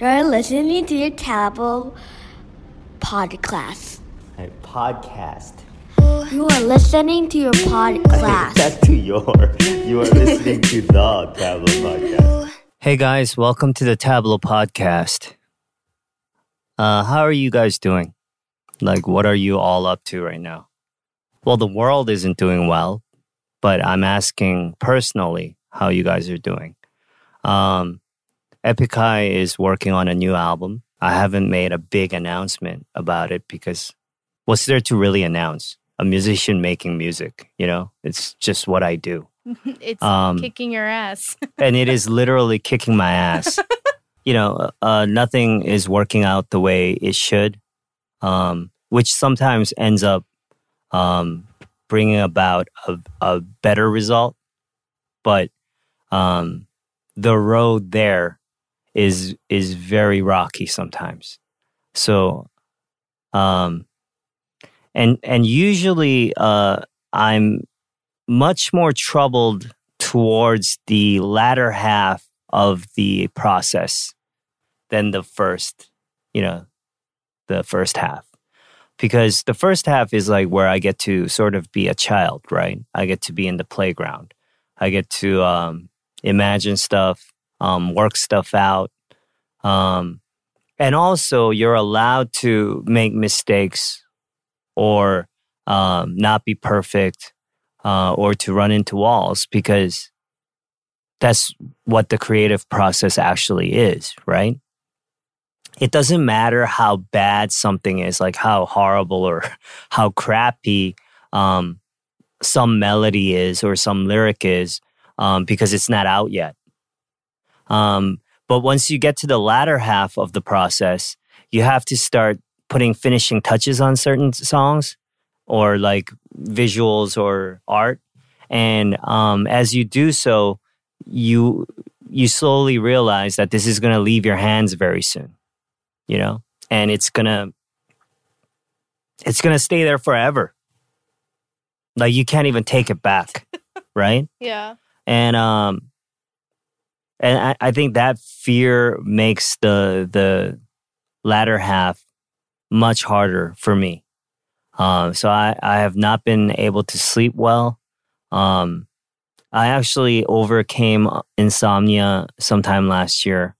You're listening to your Tabo podcast. Podcast. You are listening to your podcast. That's to your. You are listening to the Tableau podcast. Hey guys, welcome to the Tableau podcast. How are you guys doing? Like, what are you all up to right now? Well, the world isn't doing well, but I'm asking personally how you guys are doing. Epic High is working on a new album. I haven't made a big announcement about it because what's there to really announce? A musician making music, you know? It's just what I do. It's kicking your ass. And it is literally kicking my ass. Nothing is working out the way it should, which sometimes ends up bringing about a better result. But the road there is very rocky sometimes. So, and usually I'm much more troubled towards the latter half of the process than the first half. Because the first half is like where I get to sort of be a child, right? I get to be in the playground. I get to imagine stuff, work stuff out. And also you're allowed to make mistakes or not be perfect or to run into walls because that's what the creative process actually is, right? It doesn't matter how bad something is, like how horrible or how crappy some melody is or some lyric is because it's not out yet. But once you get to the latter half of the process, you have to start putting finishing touches on certain songs or like visuals or art. And as you do so, you slowly realize that this is going to leave your hands very soon, you know, and it's going to stay there forever. Like you can't even take it back, right? Yeah. And I think that fear makes the latter half much harder for me. So I have not been able to sleep well. I actually overcame insomnia sometime last year.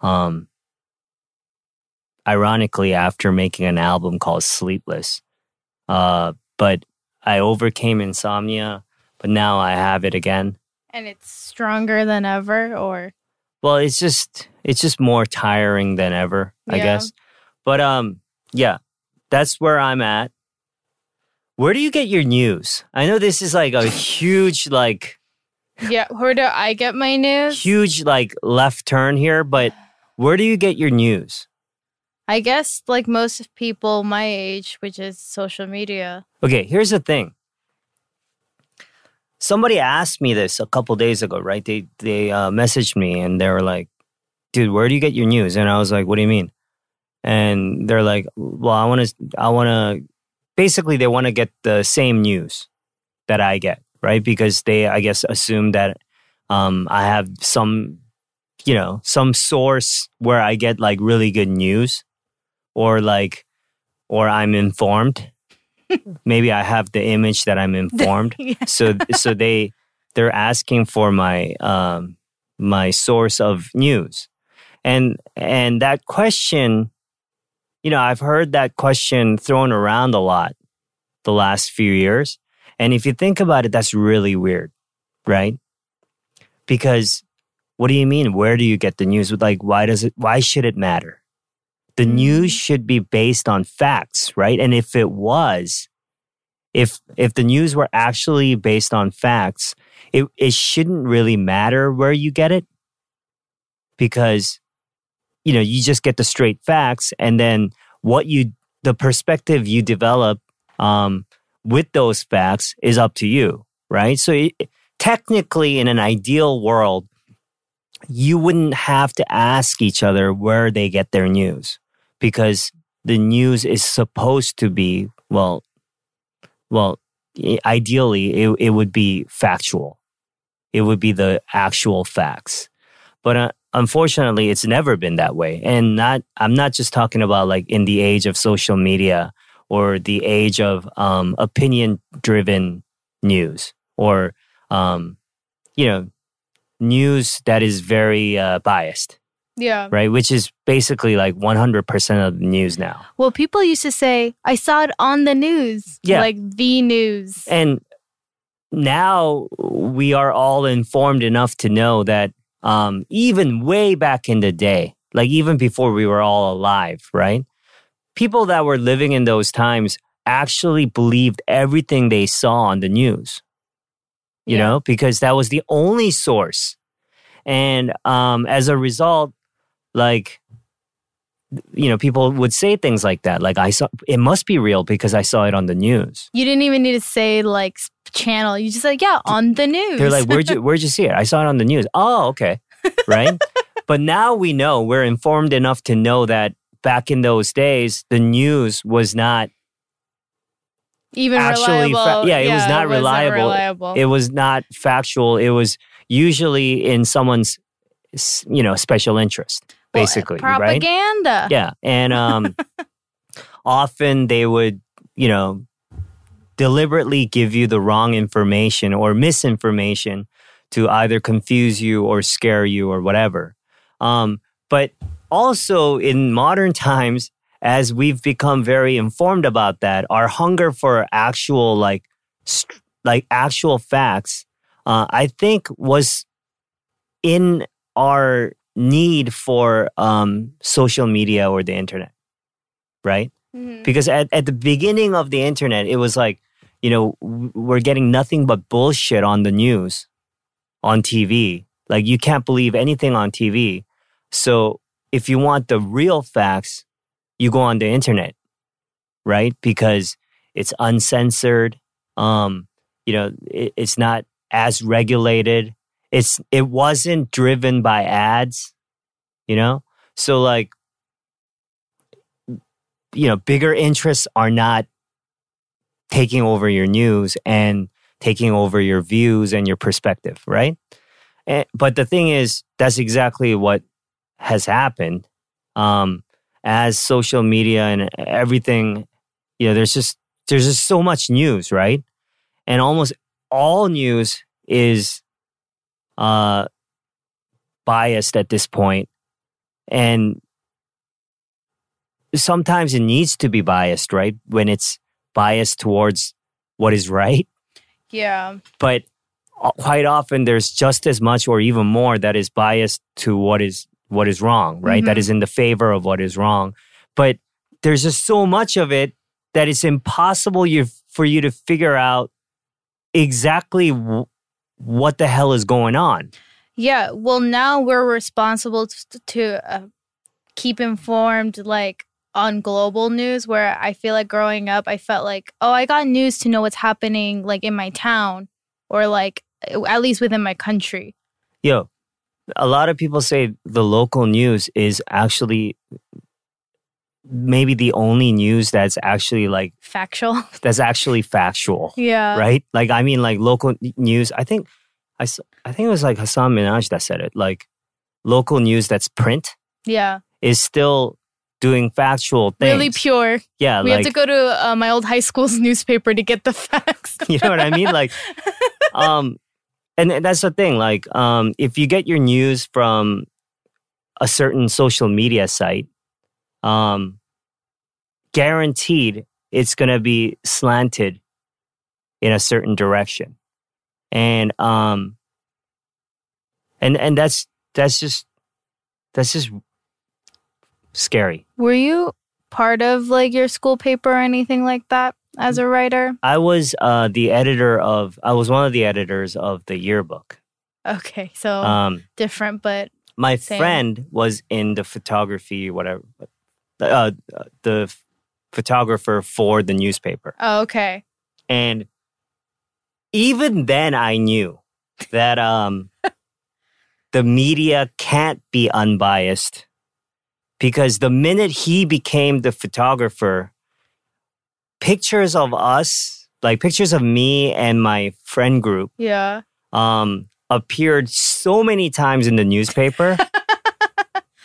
Ironically, after making an album called Sleepless. But I overcame insomnia, but now I have it again. And it's stronger than ever, or? Well, it's just more tiring than ever, I guess. But yeah, that's where I'm at. Where do you get your news? I know this is like a huge Yeah, where do I get my news? Huge left turn here, but where do you get your news? I guess like most of people my age, which is social media. Okay, here's the thing. Somebody asked me this a couple days ago, right? They messaged me and they were like, dude, where do you get your news? And I was like, what do you mean? And they're like, well, I want to, basically they want to get the same news that I get, right? Because they, I guess, assume that I have some source where I get like really good news or I'm informed. Maybe I have the image that I'm informed. Yeah. So they're asking for my my source of news. And that question, I've heard that question thrown around a lot the last few years. And if you think about it, that's really weird, right? Because what do you mean? Where do you get the news? Like, why should it matter? The news should be based on facts, right? And if it was, if the news were actually based on facts, it shouldn't really matter where you get it because, you just get the straight facts and then the perspective you develop with those facts is up to you, right? So technically in an ideal world, you wouldn't have to ask each other where they get their news because the news is supposed to be, well, ideally it would be factual. It would be the actual facts. But unfortunately, it's never been that way. And I'm not just talking about like in the age of social media or the age of opinion-driven news or, news that is very biased, Yeah. right? Which is basically like 100% of the news now. Well, people used to say, I saw it on the news. Yeah. Like the news. And now we are all informed enough to know that even way back in the day, like even before we were all alive, right? People that were living in those times actually believed everything they saw on the news, you know, because that was the only source. And as a result, like, people would say things like that. Like, it must be real because I saw it on the news. You didn't even need to say like channel. You just like, yeah, on the news. They're like, where'd you see it? I saw it on the news. Oh, okay. Right? But now we know, we're informed enough to know that back in those days, the news was not even actually reliable. it was not reliable. It was not factual. It was usually in someone's, special interest, basically. Propaganda. Right? Yeah. And often they would, deliberately give you the wrong information or misinformation to either confuse you or scare you or whatever. But also in modern times, as we've become very informed about that, our hunger for actual actual facts, I think was in our need for social media or the internet, right? Mm-hmm. Because at the beginning of the internet, it was like, we're getting nothing but bullshit on the news, on TV. Like, you can't believe anything on TV. So if you want the real facts, you go on the internet, right? Because it's uncensored. It's not as regulated. It wasn't driven by ads, So like, bigger interests are not taking over your news and taking over your views and your perspective, right? But the thing is, that's exactly what has happened. As social media and everything, there's just so much news, right? And almost all news is biased at this point. And sometimes it needs to be biased, right? When it's biased towards what is right. Yeah. But quite often there's just as much or even more that is biased to what is wrong, right? Mm-hmm. That is in the favor of what is wrong. But there's just so much of it that it's impossible for you to figure out exactly what the hell is going on. Yeah. Well, now we're responsible to keep informed, like on global news, where I feel like growing up, I felt like, oh, I got news to know what's happening like in my town or like at least within my country. Yo, a lot of people say the local news is actually maybe the only news that's actually like factual. That's actually factual. Yeah. Right? Like, I mean, like local news. I think it was like Hassan Minhaj that said it. Like, local news that's print. Yeah. Is still doing factual things. Really pure. Yeah. We have to go to my old high school's newspaper to get the facts. You know what I mean? Like, and that's the thing. Like, if you get your news from a certain social media site, guaranteed it's going to be slanted in a certain direction. And that's just scary. Were you part of like your school paper or anything like that as a writer? I was one of the editors of the yearbook. Okay, so different, but my same. friend was in the photography, whatever, the photographer for the newspaper. Oh, okay. And even then I knew that the media can't be unbiased, because the minute he became the photographer, pictures of us, like pictures of me and my friend group, yeah, appeared so many times in the newspaper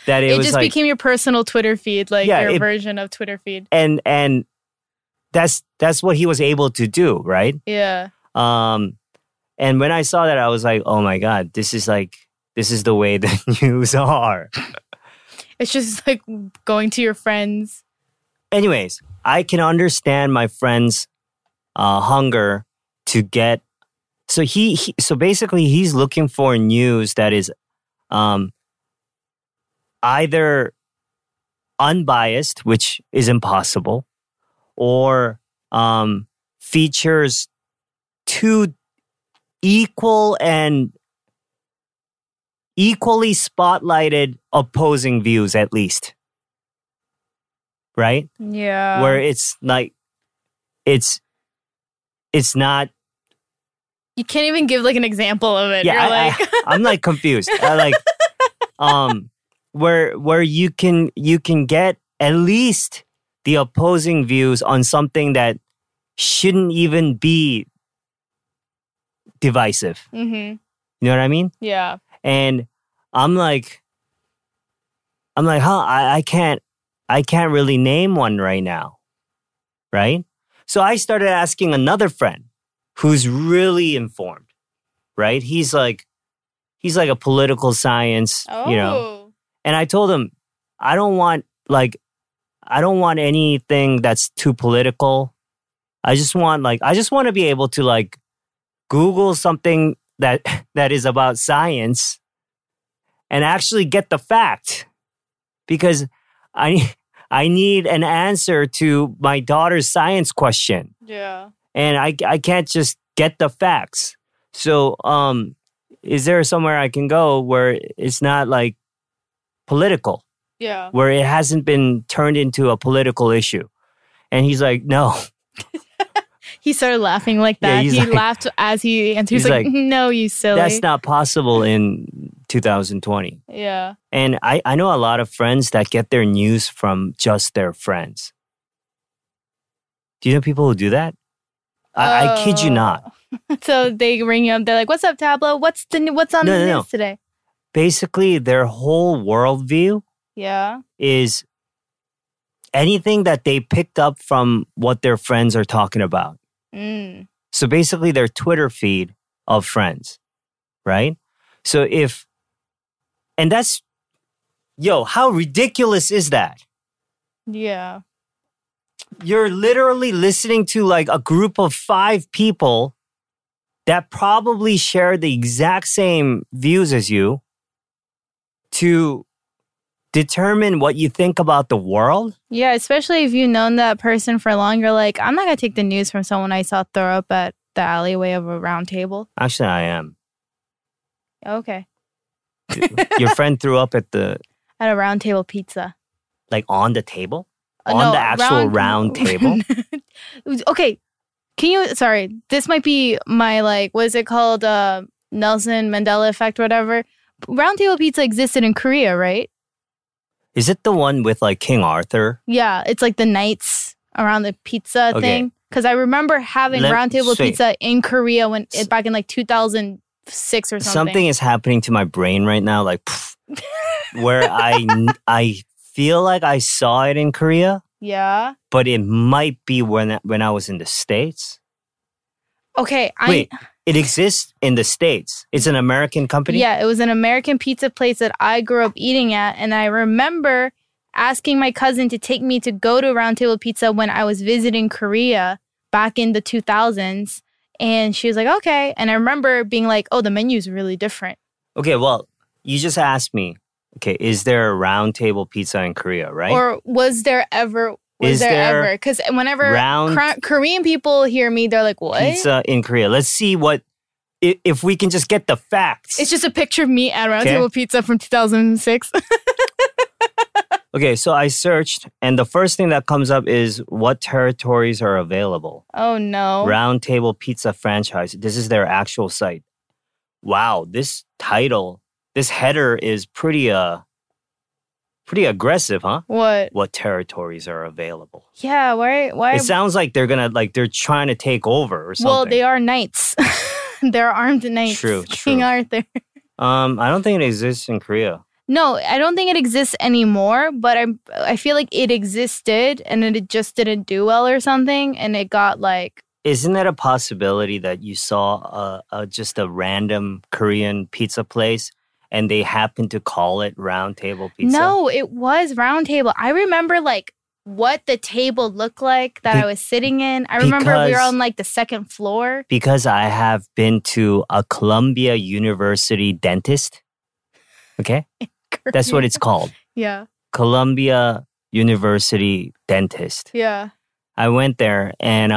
that it was just like, became your personal Twitter feed, like Yeah, your it- version of Twitter feed. and that's what he was able to do, right? Yeah. And when I saw that, I was like, oh my God, this is the way the news are. It's just like going to your friends. Anyways, I can understand my friend's hunger to get. So so basically, he's looking for news that is either unbiased, which is impossible, or features two equal and equally spotlighted opposing views, at least. Right? Yeah. Where it's like, it's not. You can't even give like an example of it. Yeah, You're like, I'm like confused. Where you can get at least the opposing views on something that shouldn't even be divisive. mm-hmm. You know what I mean? Yeah. And I'm like, I can't really name one right now, right? So I started asking another friend who's really informed, right? He's like a political science, Oh. you know. And I told him, I don't want anything that's too political. I just want to be able to like Google something that is about science and actually get the fact, because I need an answer to my daughter's science question, Yeah. and I can't just get the facts. So, is there somewhere I can go where it's not like political, Yeah. where it hasn't been turned into a political issue? And he's like, no. He started laughing like Yeah, that. he's He like- laughed as he answered. He's he's like, like, no, you silly. That's not possible in 2020. Yeah. And I know a lot of friends that get their news from just their friends. Do you know people who do that? I kid you not. So they ring you up. They're like, "What's up, Tablo? What's on No, the no, news no. today?" Basically, their whole worldview Yeah. is anything that they picked up from what their friends are talking about. Mm. So basically, their Twitter feed of friends, right? So and that's, how ridiculous is that? Yeah. You're literally listening to like a group of 5 people that probably share the exact same views as you to determine what you think about the world. Yeah, especially if you've known that person for long, you're like, I'm not gonna take the news from someone I saw throw up at the alleyway of a round table. Actually, I am. Okay. Your friend threw up at At a round table pizza. like on the table? On No, the actual round table? Okay. Sorry, this might be my like, what is it called? Nelson Mandela effect or whatever. Round table pizza existed in Korea, right? Is it the one with like King Arthur? Yeah, it's like the knights around the pizza Okay. thing. Because I remember having round table pizza in Korea back in like 2006 or something. Something is happening to my brain right now, like where I feel like I saw it in Korea, Yeah. but it might be when I was in the States. Okay. Wait, it exists in the States. It's an American company? Yeah, it was an American pizza place that I grew up eating at. And I remember asking my cousin to take me to go to Round Table Pizza when I was visiting Korea back in the 2000s. And she was like, okay. And I remember being like, oh, the menu is really different. Okay, well, you just asked me, okay, is there a round table pizza in Korea, right? Or was there ever? Is there ever? Because whenever round Korean people hear me, they're like, what? pizza in Korea. Let's see if we can just get the facts. It's just a picture of me at Round Okay. Table Pizza from 2006. Okay, so I searched, and the first thing that comes up is what territories are available. Oh, no. Round Table Pizza franchise. This is their actual site. Wow, this header is pretty aggressive, huh? What? What territories are available? Yeah, why? It sounds like they're trying to take over or something. Well, they are knights. They're armed knights. True, King true. Arthur. I don't think it exists in Korea. No, I don't think it exists anymore, but I feel like it existed and it just didn't do well or something, and it got like. Isn't it a possibility that you saw just a random Korean pizza place and they happened to call it Round Table Pizza? No, it was Round Table. I remember like what the table looked like that I was sitting in. I remember we were on like the second floor. Because I have been to a Columbia University dentist. Okay? That's what it's called. Yeah. Columbia University dentist. Yeah. I went there and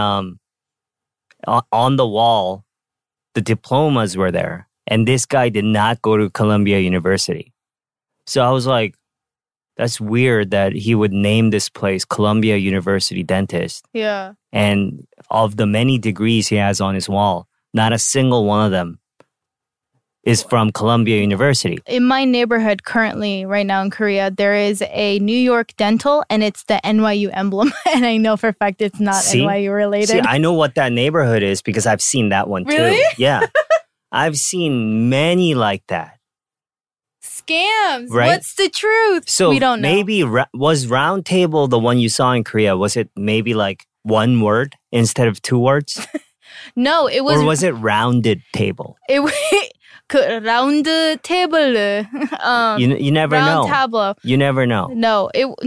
on the wall, the diplomas were there. And this guy did not go to Columbia University. So I was like, that's weird that he would name this place Columbia University Dentist. Yeah. And of the many degrees he has on his wall, not a single one of them is from Columbia University. In my neighborhood currently, right now in Korea, there is a New York Dental and it's the NYU emblem. And I know for a fact it's not NYU related. See, I know what that neighborhood is because I've seen that one really? too. Yeah. I've seen many like that. Scams. Right? What's the truth? So we don't know. Maybe was Round Table the one you saw in Korea? Was it maybe like one word instead of two words? No, it was. Or was it Rounded Table? It round table. You never know. Round tableau. You never know. No.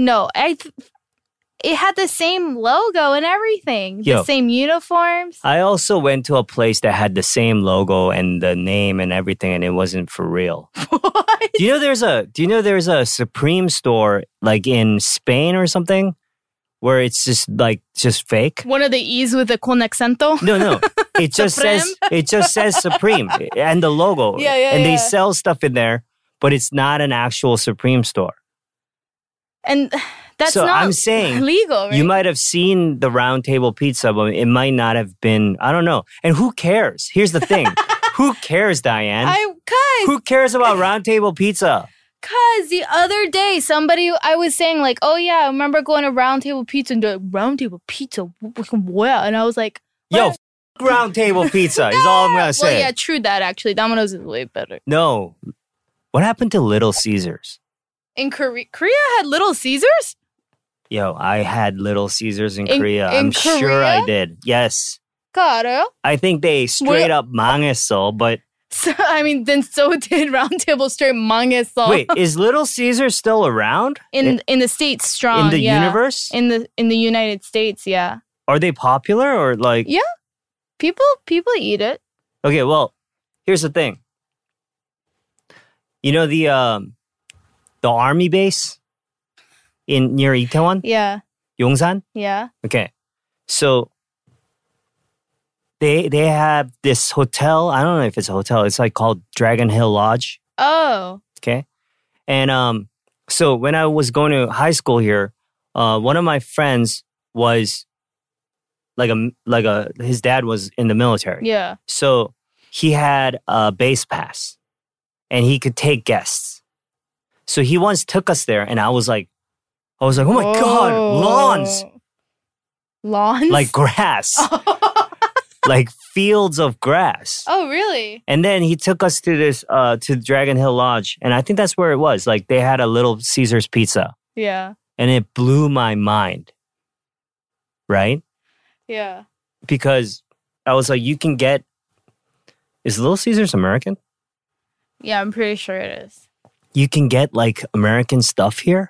It had the same logo and everything. The same uniforms. I also went to a place that had the same logo and the name and everything, and it wasn't for real. What? Do you know there's a Supreme store like in Spain or something where it's just fake? One of the E's with the con accento? No. It just says Supreme and the logo. Yeah. And they sell stuff in there, but it's not an actual Supreme store. And that's so not I'm saying legal, right? You might have seen the Round Table Pizza, but it might not have been, I don't know. And who cares? Here's the thing. Who cares, Diane? Who cares about Round Table Pizza? Because the other day, I was saying like, oh yeah, I remember going to Round Table Pizza and doing Round Table Pizza, what? And I was like, yo, Round Table Pizza is all I'm going to say. Well, yeah, true that actually. Domino's is way better. No. What happened to Little Caesars? In Korea had Little Caesars? Yo, I had Little Caesars in Korea. I'm sure I did. Yes. Claro. I think they straight up 망했어, but... So, I mean, then so did Round Table straight 망했어. Wait, is Little Caesars still around? In the States, strong, in the universe? In the United States, yeah. Are they popular or like... Yeah. People eat it. Okay, well, here's the thing. You know the army base near Itaewon? Yeah. Yongsan? Yeah. Okay. So they have this hotel. I don't know if it's a hotel. It's like called Dragon Hill Lodge. Oh. Okay. And so when I was going to high school here, one of my friends was his dad was in the military. Yeah. So he had a base pass and he could take guests. So he once took us there and I was like, oh my God, lawns. Lawns? Like grass. Like fields of grass. Oh, really? And then he took us to this, to Dragon Hill Lodge. And I think that's where it was. Like they had a Little Caesars pizza. Yeah. And it blew my mind. Right? Yeah. Because I was like, is Little Caesars American? Yeah, I'm pretty sure it is. You can get like American stuff here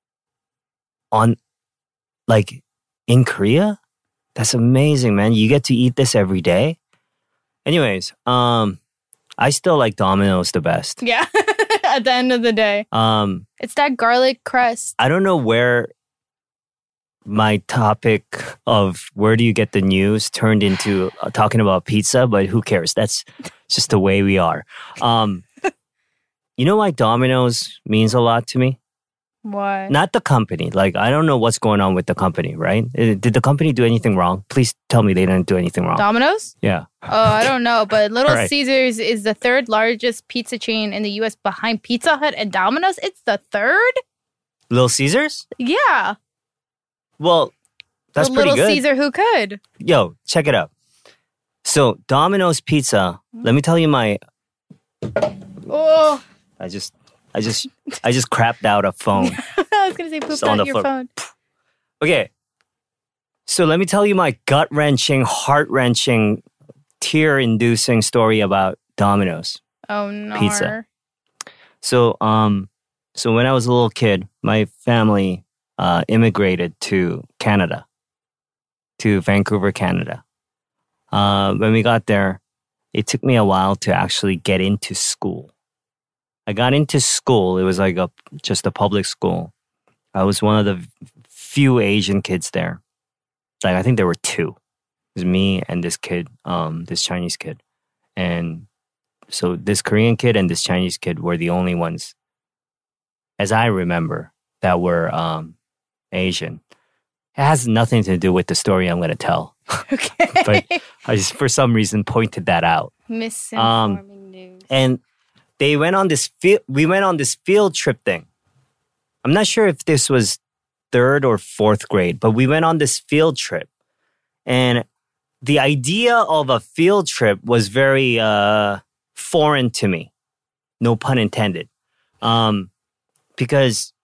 in Korea? That's amazing, man. You get to eat this every day. Anyways, I still like Domino's the best. Yeah. At the end of the day. It's that garlic crust. I don't know where my topic of where do you get the news turned into talking about pizza, but who cares? That's just the way we are. You know why Domino's means a lot to me? Why? Not the company. Like, I don't know what's going on with the company, right? Did the company do anything wrong? Please tell me they didn't do anything wrong. Domino's? Yeah. Oh, I don't know. But Little Right. Caesars is the third largest pizza chain in the U.S. behind Pizza Hut and Domino's. It's the third? Little Caesars? Yeah. Well, that's the pretty Little good. Caesar who could. Yo, check it out. So, Domino's Pizza, let me tell you Oh. I just I just crapped out a phone. I was gonna say pooped It's on out the your floor. phone. Okay. So let me tell you my gut-wrenching, heart-wrenching, tear-inducing story about Domino's. Oh no. Pizza. So when I was a little kid, my family immigrated to Canada, to Vancouver, Canada. When we got there, it took me a while to actually get into school. I got into school. It was like just a public school. I was one of the few Asian kids there. Like, I think there were two. It was me and this kid, this Chinese kid. And so this Korean kid and this Chinese kid were the only ones, as I remember, that were Asian. It has nothing to do with the story I'm going to tell. Okay. But I just, for some reason, pointed that out. Misinforming news. And we went on this field trip thing. I'm not sure if this was 3rd or 4th grade, but we went on this field trip. And the idea of a field trip was very foreign to me. No pun intended. Because,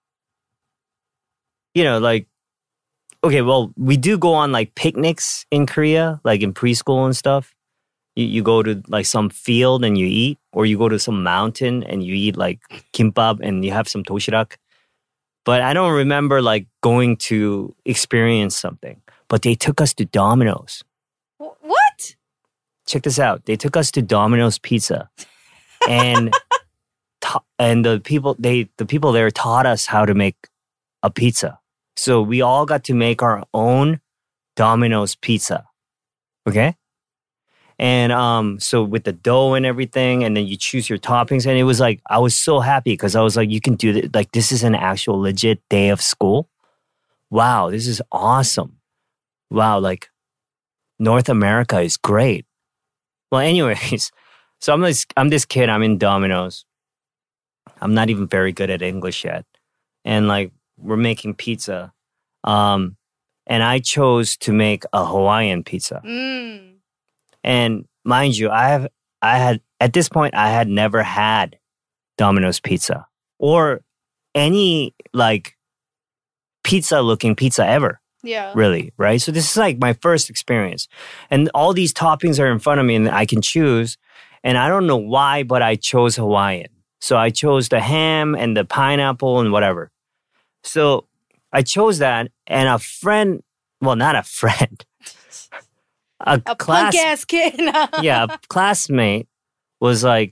like, okay, well, we do go on like picnics in Korea, like in preschool and stuff. You go to like some field and you eat, or you go to some mountain and you eat like kimbap and you have some doshirak. But I don't remember like going to experience something. But they took us to Domino's. What? Check this out. They took us to Domino's Pizza, and the people there taught us how to make a pizza. So we all got to make our own Domino's pizza. Okay? And so with the dough and everything, and then you choose your toppings. And it was like, I was so happy because I was like, you can do this. Like, this is an actual legit day of school. Wow, this is awesome. Wow, like North America is great. Well, anyways, so I'm this kid. I'm in Domino's. I'm not even very good at English yet. And like, we're making pizza. And I chose to make a Hawaiian pizza. And mind you, I had at this point, I had never had Domino's pizza or any like pizza-looking pizza ever. Yeah. Really, right? So this is like my first experience. And all these toppings are in front of me and I can choose. And I don't know why, but I chose Hawaiian. So I chose the ham and the pineapple and whatever. So I chose that, and a friend, well, not a friend, a punk-ass kid. yeah, a classmate was like,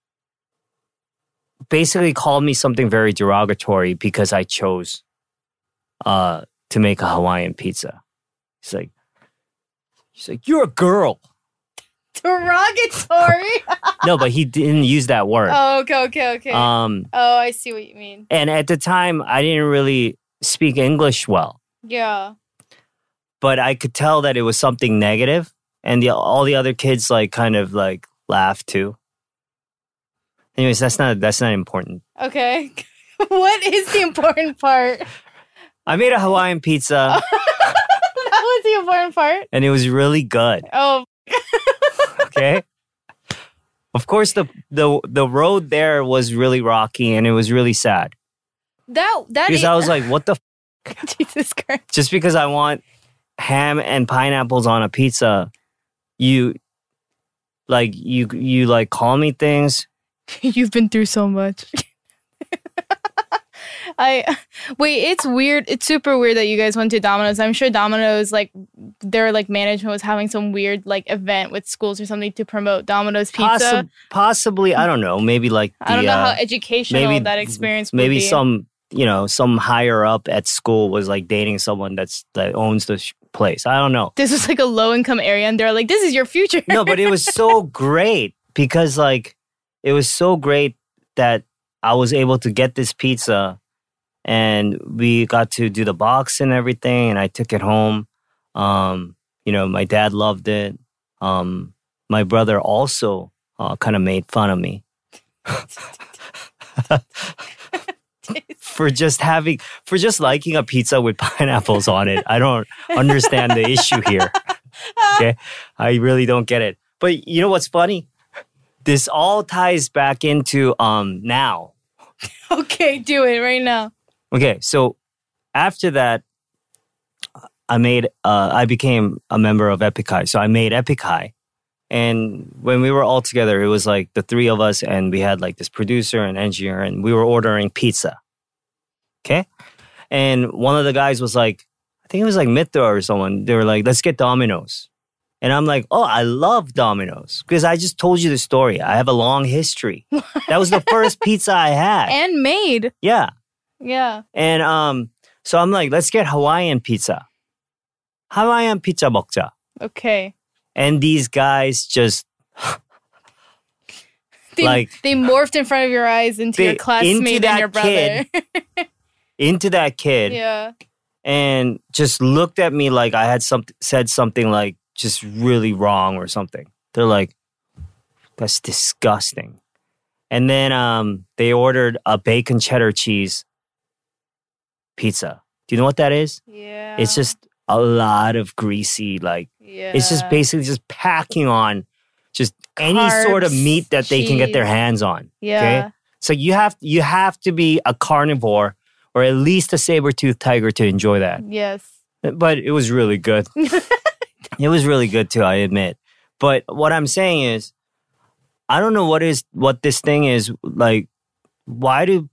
basically called me something very derogatory because I chose to make a Hawaiian pizza. He's like, you're a girl. Derogatory. No, but he didn't use that word. Oh, okay. Oh, I see what you mean. And at the time, I didn't really speak English well. Yeah. But I could tell that it was something negative, and all the other kids like kind of like laughed too. Anyways, that's not important. Okay. What is the important part? I made a Hawaiian pizza. That was the important part. And it was really good. Oh. Okay. Of course, the road there was really rocky, and it was really sad. That because I was like, what the Jesus Christ. Just because I want ham and pineapples on a pizza, you call me things. You've been through so much. It's weird. It's super weird that you guys went to Domino's. I'm sure Domino's, like, their like management was having some weird like event with schools or something to promote Domino's pizza. Possibly, I don't know. Maybe like I don't know how educational that experience would maybe be. some higher up at school was like dating someone that owns the place. I don't know. This was like a low income area, and they're like, "This is your future." No, but it was so great because like it was so great that I was able to get this pizza. And we got to do the box and everything, and I took it home. My dad loved it. My brother also kind of made fun of me for just liking a pizza with pineapples on it. I don't understand the issue here. Okay, I really don't get it. But you know what's funny? This all ties back into now. Okay, do it right now. Okay, so after that, I became a member of Epic High. So I made Epic High. And when we were all together, it was like the three of us, and we had like this producer and engineer, and we were ordering pizza. Okay? And one of the guys was like, I think it was like Mithra or someone. They were like, let's get Domino's. And I'm like, oh, I love Domino's. Because I just told you the story. I have a long history. That was the first pizza I had. And made. Yeah. Yeah. And so I'm like, let's get Hawaiian pizza. Hawaiian pizza 먹자. Okay. And these guys just They morphed in front of your eyes into your classmate and your brother. Into that kid. Yeah. And just looked at me like I had said something like just really wrong or something. They're like, that's disgusting. And then they ordered a bacon cheddar cheese pizza. Do you know what that is? Yeah. It's just a lot of greasy, like, it's just basically just packing on just any Carbs, sort of meat that they can get their cheese. hands on. Yeah. Okay? So you have to be a carnivore or at least a saber-toothed tiger to enjoy that. Yes. But it was really good. It was really good too, I admit. But what I'm saying is, I don't know what this thing is. Like, why do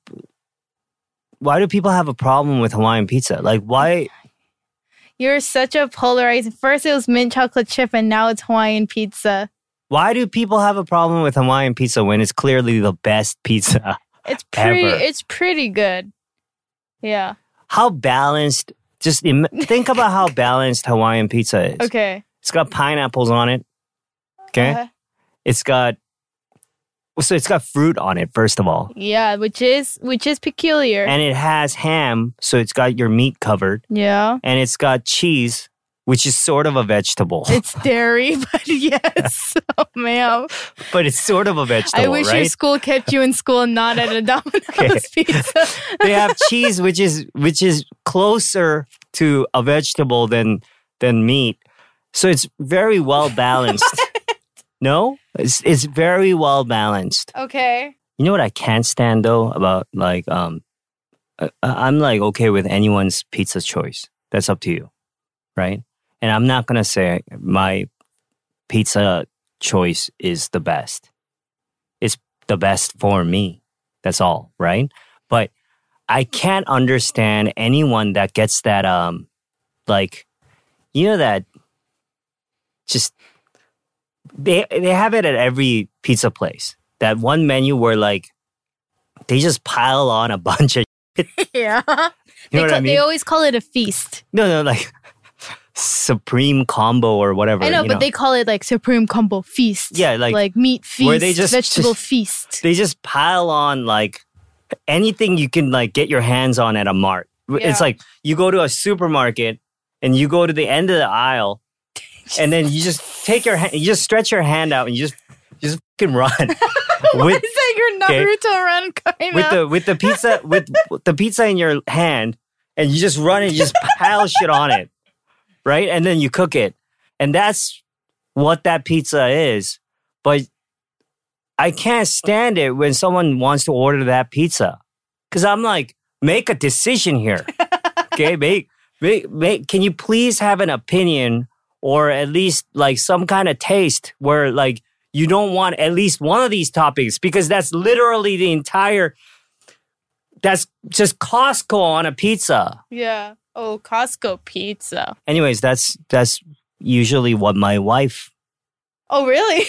people have a problem with Hawaiian pizza? Like, why? You're such a polarizing. First it was mint chocolate chip and now it's Hawaiian pizza. Why do people have a problem with Hawaiian pizza when it's clearly the best pizza? It's ever? pretty good. Yeah. How balanced? Just think about how balanced Hawaiian pizza is. Okay. It's got pineapples on it. Okay. It's got fruit on it, first of all. Yeah, which is peculiar. And it has ham, so it's got your meat covered. Yeah. And it's got cheese, which is sort of a vegetable. It's dairy, but yes. Oh, man. But it's sort of a vegetable, I wish right? your school kept you in school and not at a Domino's pizza. They have cheese, which is closer to a vegetable than meat. So it's very well balanced. No? It's very well balanced. Okay. You know what I can't stand though about like I'm like okay with anyone's pizza choice. That's up to you, right? And I'm not gonna say my pizza choice is the best. It's the best for me. That's all, right? But I can't understand anyone that gets that like, you know, that just they have it at every pizza place. That one menu where like they just pile on a bunch of shit. Yeah. You know what I mean? They always call it a feast. No, like Supreme Combo or whatever. I know, but they call it like Supreme Combo Feast. Yeah, like meat feast, where they vegetable feast. They just pile on like anything you can like get your hands on at a mart. Yeah. It's like you go to a supermarket and you go to the end of the aisle and then you just take your hand, you just stretch your hand out and you just fucking run. What is that? Your Naruto run kind of? With the pizza in your hand, and you just run and you just pile shit on it, right? And then you cook it, and that's what that pizza is. But I can't stand it when someone wants to order that pizza because I'm like, make a decision here, okay? Make. Can you please have an opinion or at least like some kind of taste where like. You don't want at least one of these toppings because that's literally the entire, that's just Costco on a pizza. Yeah. Oh, Costco pizza. Anyways, that's usually what my wife Oh, really?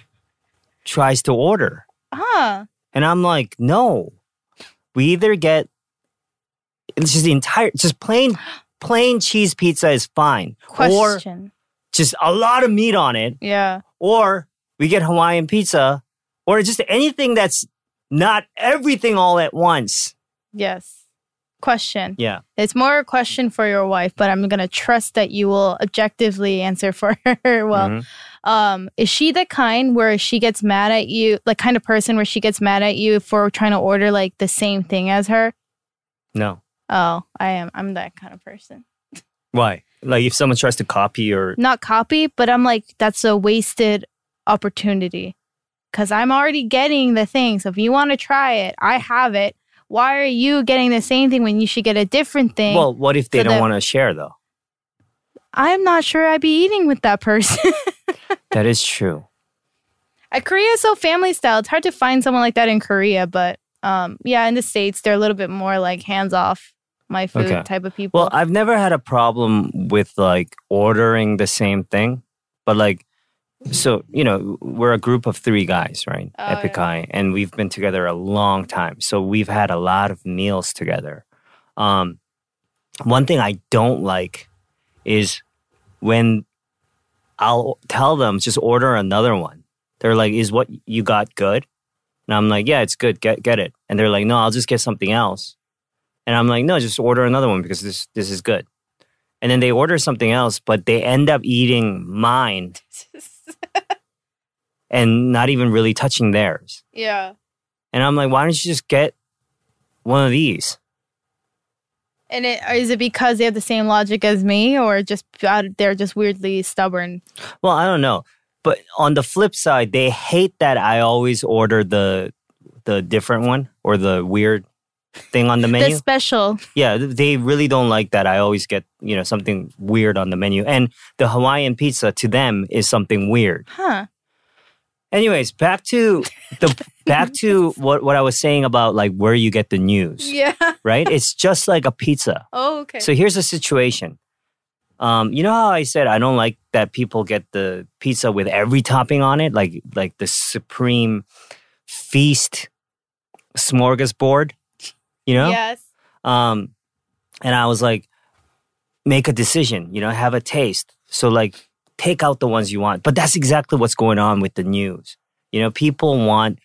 tries to order. Huh. And I'm like, no. We either get, it's just the entire, just plain cheese pizza is fine. Question. Or just a lot of meat on it. Yeah. Or we get Hawaiian pizza, or just anything that's not everything all at once. Yes. Question. Yeah. It's more a question for your wife, but I'm going to trust that you will objectively answer for her. Well, is she the kind where she gets mad at you, like kind of person where she gets mad at you for trying to order like the same thing as her? No. Oh, I am. I'm that kind of person. Why? Like if someone tries to copy or... Not copy, but I'm like, that's a wasted opportunity because I'm already getting the thing. So if you want to try it, I have it. why are you getting the same thing when you should get a different thing? Well, what if they So don't that- want to share though? I'm not sure I'd be eating with that person. That is true. Korea is so family style. It's hard to find someone like that in Korea, but in the States, they're a little bit more like hands off my food Okay. type of people. Well, I've never had a problem with like ordering the same thing, but like, so, you know, we're a group of 3 guys, right? Oh, Epic High, and we've been together a long time. So we've had a lot of meals together. One thing I don't like is when I'll tell them, just order another one. They're like, is what you got good? And I'm like, yeah, it's good. Get it. And they're like, no, I'll just get something else. And I'm like, no, just order another one because this is good. And then they order something else, but they end up eating mine and not even really touching theirs. yeah. And I'm like, why don't you just get one of these? And is it because they have the same logic as me, or just they're just weirdly stubborn? Well, I don't know. But on the flip side, they hate that I always order the different one or the weird thing on the menu. The special. Yeah, they really don't like that. I always get, you know, something weird on the menu. And the Hawaiian pizza to them is something weird. Huh. Anyways, back to what I was saying about like where you get the news, Yeah. right? It's just like a pizza. Oh, okay. So here's the situation. You know how I said I don't like that people get the pizza with every topping on it, like the supreme feast smorgasbord, you know? Yes. And I was like, make a decision, you know, have a taste. So like, take out the ones you want. But that's exactly what's going on with the news. You know, people want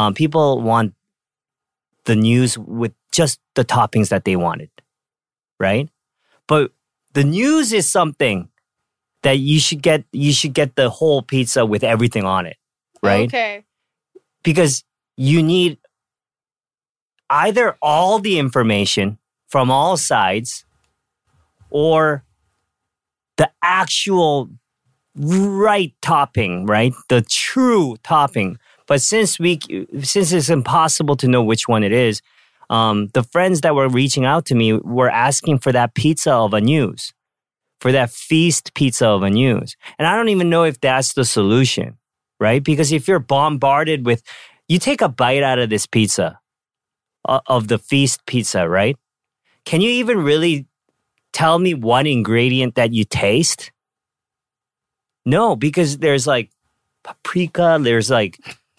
the news with just the toppings that they wanted, right? But the news is something that you should get the whole pizza with everything on it, right? Okay. Because you need either all the information from all sides or the actual right topping, right? The true topping. But since it's impossible to know which one it is, the friends that were reaching out to me were asking for that pizza of a news, for that feast pizza of a news. And I don't even know if that's the solution, right? Because if you're bombarded with, you take a bite out of this pizza, of the feast pizza, right? Can you even really tell me one ingredient that you taste? No, because there's like paprika, there's like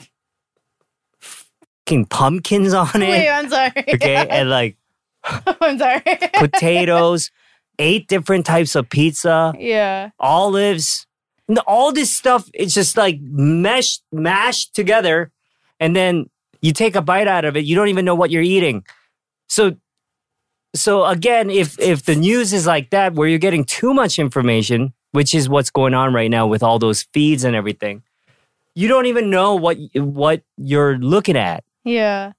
fucking pumpkins on it. Wait, I'm sorry. Okay, and like I'm sorry. potatoes, 8 different types of pizza, Yeah. olives, and all this stuff. It's just like mashed together, and then you take a bite out of it. You don't even know what you're eating. So again, if the news is like that, where you're getting too much information, which is what's going on right now with all those feeds and everything, you don't even know what you're looking at. Yeah.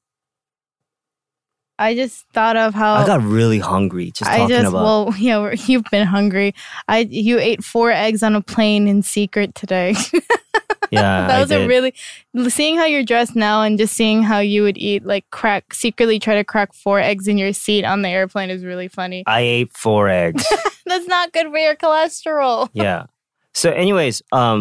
I just thought of how I got really hungry just talking about. Well, yeah, you've been hungry. You ate 4 eggs on a plane in secret today. Yeah, That was I a did. really seeing how you're dressed now and just seeing how you would eat secretly try to crack 4 eggs in your seat on the airplane is really funny. I ate 4 eggs. That's not good for your cholesterol. Yeah. So anyways,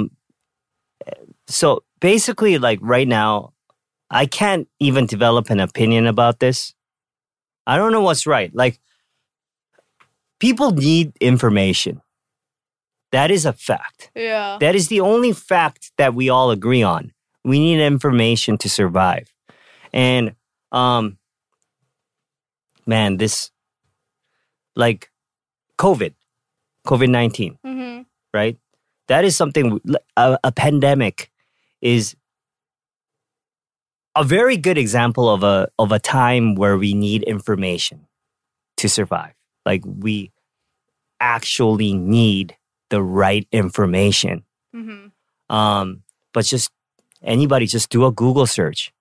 so basically like right now, I can't even develop an opinion about this. I don't know what's right. Like people need information. That is a fact. Yeah. That is the only fact that we all agree on. We need information to survive. And man, this like COVID-19, Mm-hmm. right? That is something, a pandemic is a very good example of a time where we need information to survive. Like we actually need the right information. Mm-hmm. But anybody just do a Google search.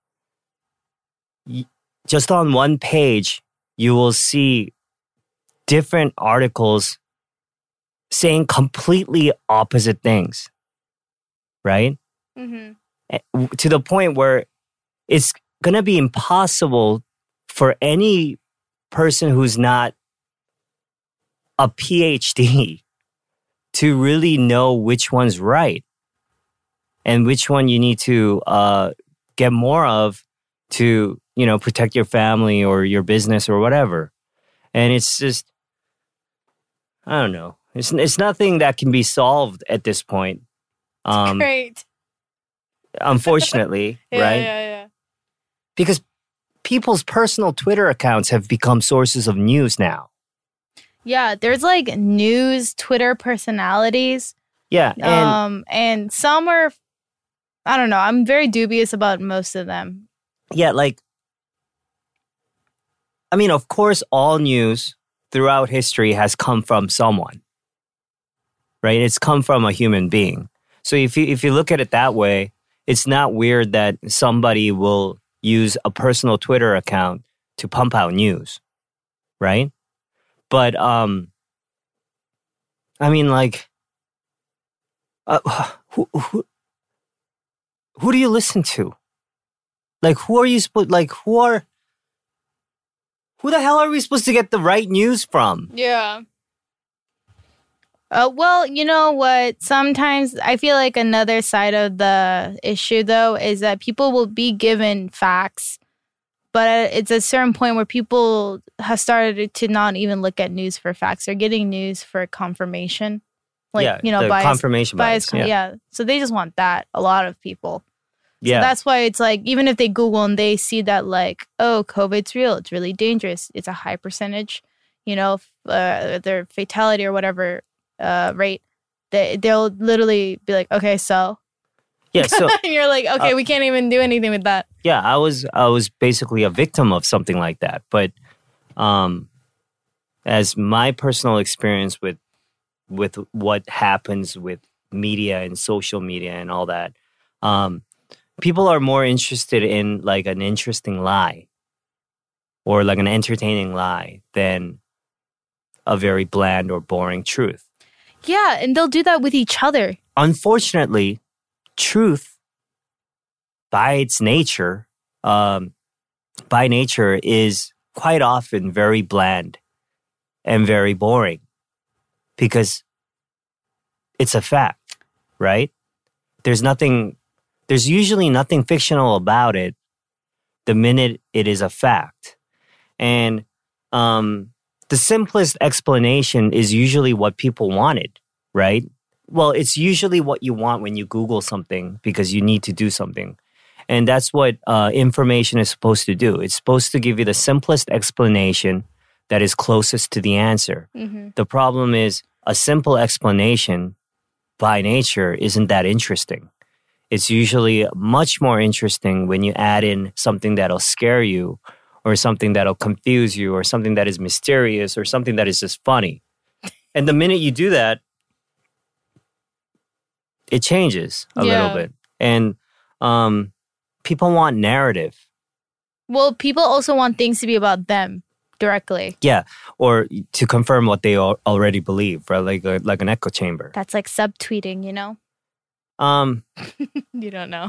Just on one page, you will see different articles saying completely opposite things, right? Mm-hmm. To the point where it's going to be impossible for any person who's not a PhD to really know which one's right and which one you need to get more of to, protect your family or your business or whatever. And it's just, I don't know. It's nothing that can be solved at this point. Great. Unfortunately, right? Yeah. Because people's personal Twitter accounts have become sources of news now. Yeah, there's like news Twitter personalities. Yeah. And some are, I don't know, I'm very dubious about most of them. Yeah, of course, all news throughout history has come from someone, right? It's come from a human being. So if you look at it that way, it's not weird that somebody will use a personal Twitter account to pump out news, right? But, who do you listen to? Who are you supposed, who the hell are we supposed to get the right news from? Yeah. Well, you know what? Sometimes I feel like another side of the issue, though, is that people will be given facts, but it's a certain point where people have started to not even look at news for facts. They're getting news for confirmation. The confirmation bias. Yeah. So they just want that, a lot of people. Yeah. So that's why it's like, even if they Google and they see that COVID's real, it's really dangerous, it's a high percentage, their fatality or whatever rate, they'll literally be like, okay, so. Yeah, so. And you're like, okay, we can't even do anything with that. Yeah, I was basically a victim of something like that. But as my personal experience with what happens with media and social media and all that, people are more interested in an interesting lie or an entertaining lie than a very bland or boring truth. Yeah, and they'll do that with each other. Unfortunately, truth by its nature, is quite often very bland and very boring because it's a fact, right? There's usually nothing fictional about it the minute it is a fact. And the simplest explanation is usually what people wanted, right? Well, it's usually what you want when you Google something because you need to do something. And that's what information is supposed to do. It's supposed to give you the simplest explanation that is closest to the answer. Mm-hmm. The problem is a simple explanation by nature isn't that interesting. It's usually much more interesting when you add in something that'll scare you or something that'll confuse you or something that is mysterious or something that is just funny. And the minute you do that, it changes a little bit. And people want narrative. Well, people also want things to be about them directly. Yeah, or to confirm what they already believe, right? Like an echo chamber. That's like subtweeting, you know? You don't know.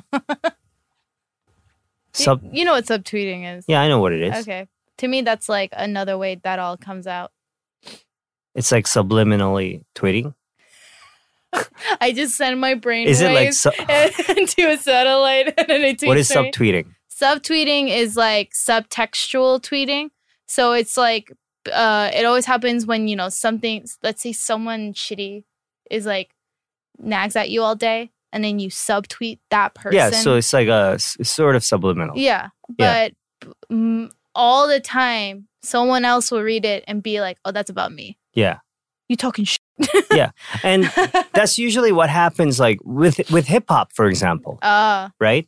You know what subtweeting is? Yeah, I know what it is. Okay. To me, that's like another way that all comes out. It's like subliminally tweeting. I just send my brain waves into a satellite and then it tweets. What is subtweeting? Subtweeting is like subtextual tweeting. So it's like it always happens when, something, let's say someone shitty is nags at you all day and then you subtweet that person. Yeah, so it's like it's sort of subliminal. Yeah, but all the time someone else will read it and be like, oh, that's about me. Yeah. You talking shit. Yeah, and that's usually what happens with hip hop, for example. Right?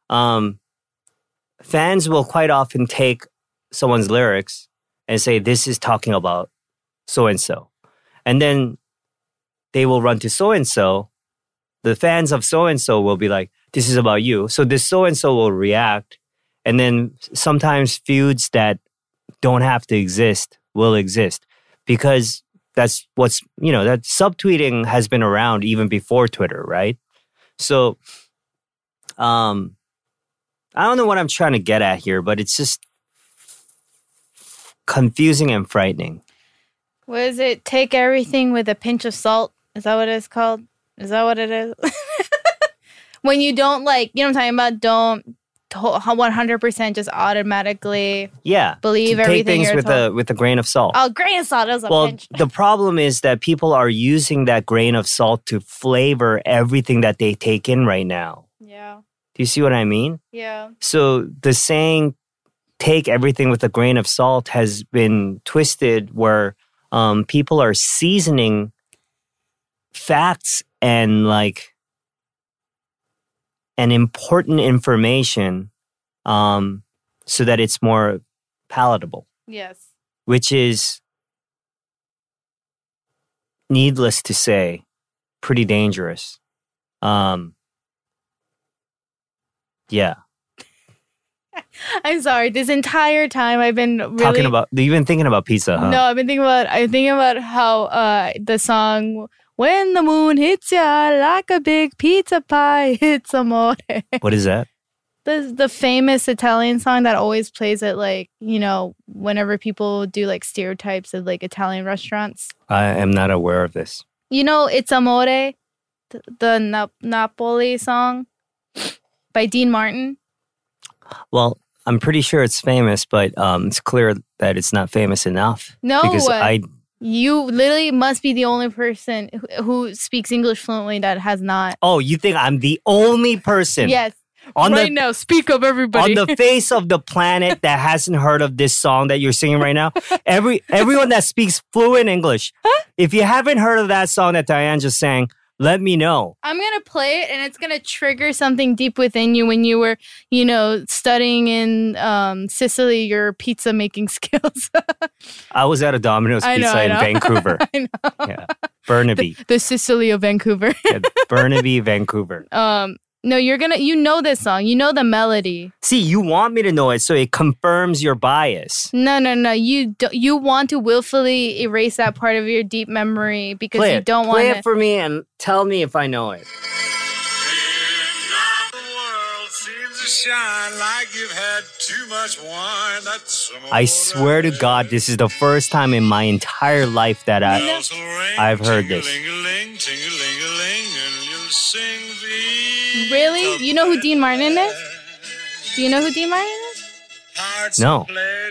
Fans will quite often take someone's lyrics and say, this is talking about so-and-so. And then they will run to so-and-so. The fans of so-and-so will be like, this is about you. So this so-and-so will react. And then sometimes feuds that don't have to exist will exist because that's that subtweeting has been around even before Twitter, right? So, I don't know what I'm trying to get at here, but it's just confusing and frightening. What is it? Take everything with a pinch of salt. Is that what it's called? Is that what it is? When you don't what I'm talking about? Don't 100% just automatically believe to take everything things you're told. with a grain of salt. Oh, grain of salt is a Well, pinch. the problem is that people are using that grain of salt to flavor everything that they take in right now. Yeah. Do you see what I mean? Yeah. So the saying, take everything with a grain of salt has been twisted where people are seasoning facts and important information so that it's more palatable, Yes. which is, needless to say, pretty dangerous. Yeah. I'm sorry. This entire time I've been really You've been thinking about pizza, huh? No, I'm thinking about how the song "When the Moon Hits Ya Like a Big Pizza Pie, It's Amore." What is that? The famous Italian song that always plays at whenever people do stereotypes of Italian restaurants. I am not aware of this. It's Amore, the Napoli song by Dean Martin. Well, I'm pretty sure it's famous, but it's clear that it's not famous enough. No, because you literally must be the only person who speaks English fluently that has not. Oh, you think I'm the only person? Yes. Now, speak up, everybody. On the face of the planet that hasn't heard of this song that you're singing right now. Everyone that speaks fluent English, if you haven't heard of that song that Diane just sang, let me know. I'm going to play it and it's going to trigger something deep within you when you were, studying in Sicily, your pizza making skills. I was at a Domino's Pizza in Vancouver. I know. Yeah. Burnaby. The Sicily of Vancouver. Yeah, Burnaby, Vancouver. No, you know this song. You know the melody. See, you want me to know it so it confirms your bias. No. You want to willfully erase that part of your deep memory because you don't want to. Play it for me and tell me if I know it. I swear to God, this is the first time in my entire life that I've heard this. Really? You know who Dean Martin is? Do you know who Dean Martin is? No.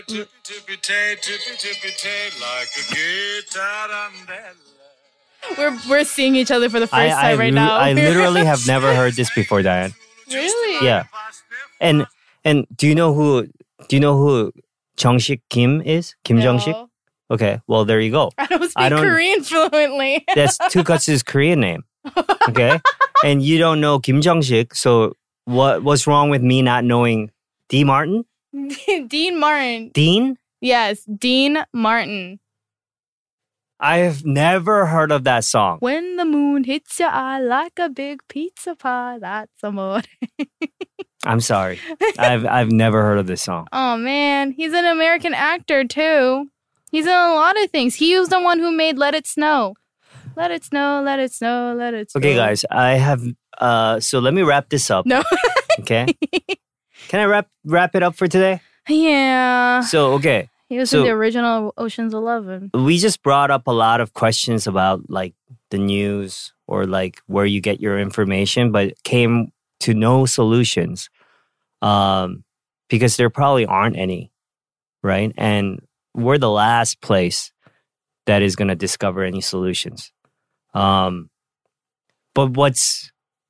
We're seeing each other for the first time right now. I literally have never heard this before, Diane. Really? Yeah. And do you know who Jung-sik Kim is? Kim Jung-sik? Okay, well there you go. I don't speak Korean fluently. That's Tukats's Korean name. Okay? And you don't know Kim Jung-sik, so what's wrong with me not knowing D. Martin? Dean Martin. Dean? Yes, Dean Martin. I have never heard of that song. When the moon hits your eye like a big pizza pie, that's amore. I'm sorry. I've never heard of this song. Oh man, he's an American actor too. He's in a lot of things. He was the one who made Let It Snow. Let it snow, let it snow, let it snow. Okay, guys, I have so let me wrap this up. No. Okay. Can I wrap it up for today? Yeah. So, okay. He was in the original Ocean's 11. We just brought up a lot of questions about the news or where you get your information, but came to no solutions because there probably aren't any, right? And we're the last place that is going to discover any solutions. But what's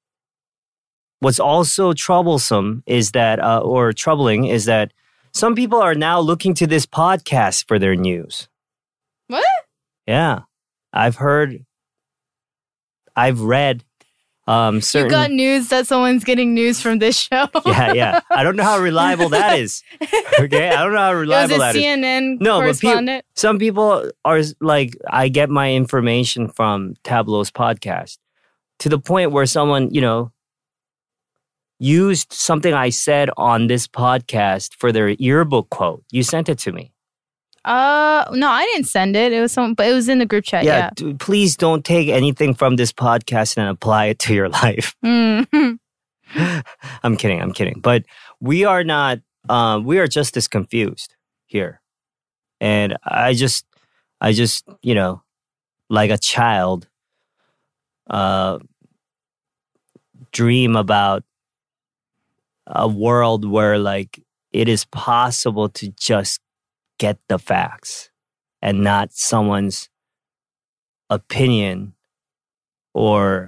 also troublesome is that, or troubling is that some people are now looking to this podcast for their news. What? Yeah. I've read certain... You got news that someone's getting news from this show. Yeah. I don't know how reliable that is. Okay? I don't know how reliable that is. It was a CNN correspondent. But some people are I get my information from Tableau's podcast to the point where someone, used something I said on this podcast for their yearbook quote. You sent it to me. No, I didn't send it. It was but it was in the group chat. Yeah. Please don't take anything from this podcast and apply it to your life. Mm-hmm. I'm kidding. But we are not. We are just as confused here, And I just, you know, like a child, dream about a world where like it is possible to just get the facts and not someone's opinion or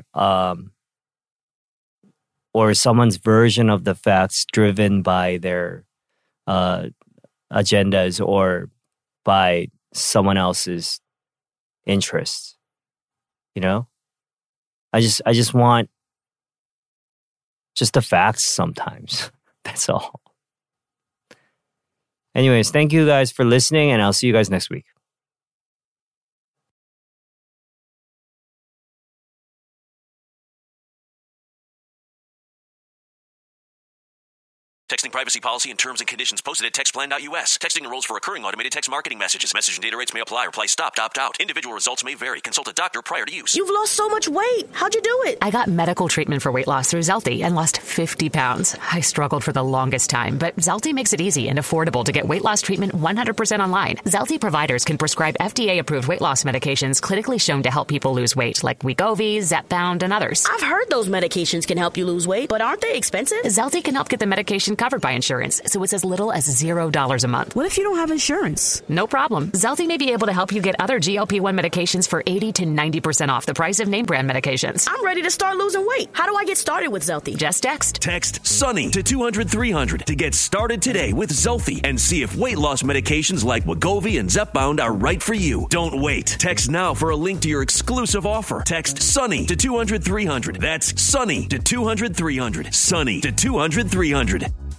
someone's version of the facts driven by their agendas or by someone else's interests. You know, I just want just the facts sometimes. That's all. Anyways, thank you guys for listening, and I'll see you guys next week. Texting privacy policy and terms and conditions posted at textplan.us. Texting enrolls for recurring automated text marketing messages. Message and data rates may apply. Reply stopped, opt out. Individual results may vary. Consult a doctor prior to use. You've lost so much weight. How'd you do it? I got medical treatment for weight loss through Zelty and lost 50 pounds. I struggled for the longest time, but Zelty makes it easy and affordable to get weight loss treatment 100% online. Zelty providers can prescribe FDA-approved weight loss medications clinically shown to help people lose weight, like Wegovy, Zepbound, and others. I've heard those medications can help you lose weight, but aren't they expensive? Zelty can help get the medication covered by insurance, so it's as little as $0 a month. What if you don't have insurance? No problem. Zelty may be able to help you get other GLP-1 medications for 80 to 90% off the price of name brand medications. I'm ready to start losing weight. How do I get started with Zelty? Just text. Text SUNNY to 200-300 to get started today with Zelty and see if weight loss medications like Wegovy and Zepbound are right for you. Don't wait. Text now for a link to your exclusive offer. Text SUNNY to 200-300. That's SUNNY to 200-300. SUNNY to 200-300.